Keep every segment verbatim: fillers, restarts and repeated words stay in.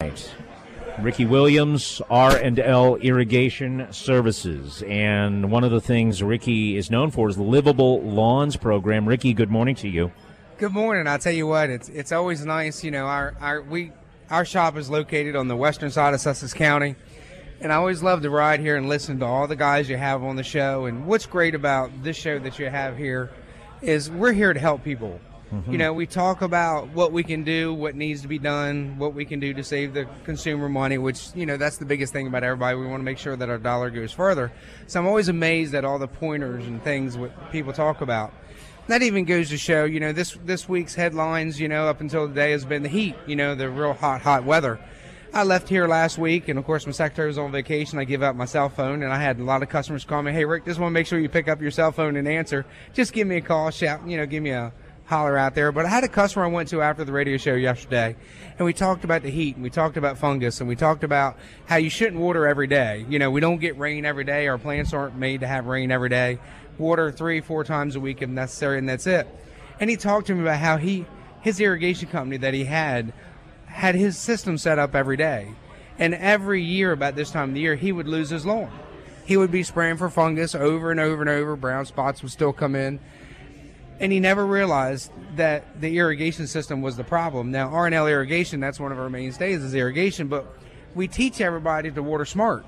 right. Ricky Williams, R and L Irrigation Services. And one of the things Ricky is known for is the Livable Lawns program. Ricky, good morning to you. Good morning. I'll tell you what, it's it's always nice. You know, our our we our shop is located on the western side of Sussex County, and I always love to ride here and listen to all the guys you have on the show. And what's great about this show that you have here is we're here to help people. Mm-hmm. You know, we talk about what we can do, what needs to be done, what we can do to save the consumer money, which, you know, that's the biggest thing about everybody. We want to make sure that our dollar goes further. So I'm always amazed at all the pointers and things what people talk about. That even goes to show, you know, this this week's headlines, you know, up until today has been the heat, you know, the real hot, hot weather. I left here last week, and, of course, my secretary was on vacation. I give out my cell phone, and I had a lot of customers call me, hey, Rick, just want to make sure you pick up your cell phone and answer. Just give me a call, shout, you know, give me a holler out there. But I had a customer I went to after the radio show yesterday, and we talked about the heat, and we talked about fungus, and we talked about how you shouldn't water every day. You know, we don't get rain every day. Our plants aren't made to have rain every day. Water three, four times a week if necessary, and that's it. And he talked to me about how he, his irrigation company that he had, had his system set up every day. And every year about this time of the year, he would lose his lawn. He would be spraying for fungus over and over and over. Brown spots would still come in. And he never realized that the irrigation system was the problem. Now, R and L Irrigation, that's one of our mainstays is irrigation, but we teach everybody to water smart.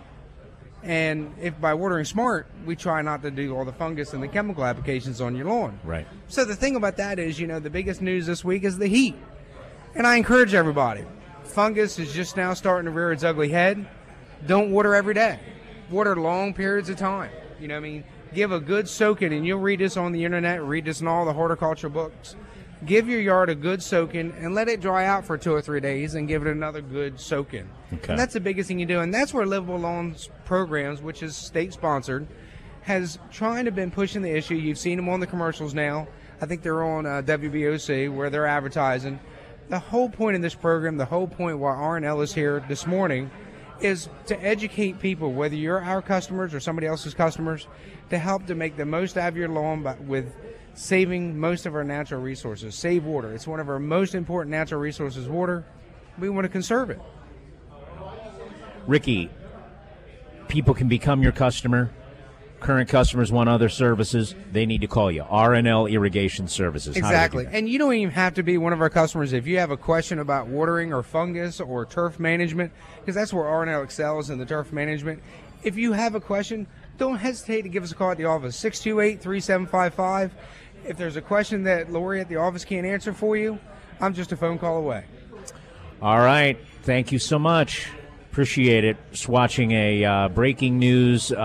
And if by watering smart, we try not to do all the fungus and the chemical applications on your lawn. Right. So the thing about that is, you know, the biggest news this week is the heat. And I encourage everybody, fungus is just now starting to rear its ugly head. Don't water every day. Water long periods of time. You know what I mean? Give a good soaking, and you'll read this on the internet, read this in all the horticulture books. Give your yard a good soaking and let it dry out for two or three days and give it another good soaking. Okay. And that's the biggest thing you do. And that's where Livable Lawns Programs, which is state-sponsored, has trying to been pushing the issue. You've seen them on the commercials now. I think they're on uh, W B O C where they're advertising. The whole point of this program, the whole point why R and L is here this morning is to educate people, whether you're our customers or somebody else's customers, to help to make the most out of your lawn by, with saving most of our natural resources. Save water. It's one of our most important natural resources, water. We want to conserve it. Ricky, people can become your customer. Current customers want other services. They need to call you. R and L Irrigation Services. Exactly. And you don't even have to be one of our customers if you have a question about watering or fungus or turf management, because that's where R and L excels in the turf management. If you have a question, don't hesitate to give us a call at the office, six two eight, three seven five five. If there's a question that Lori at the office can't answer for you, I'm just a phone call away. All right. Thank you so much. Appreciate it. Just watching a uh, breaking news. Uh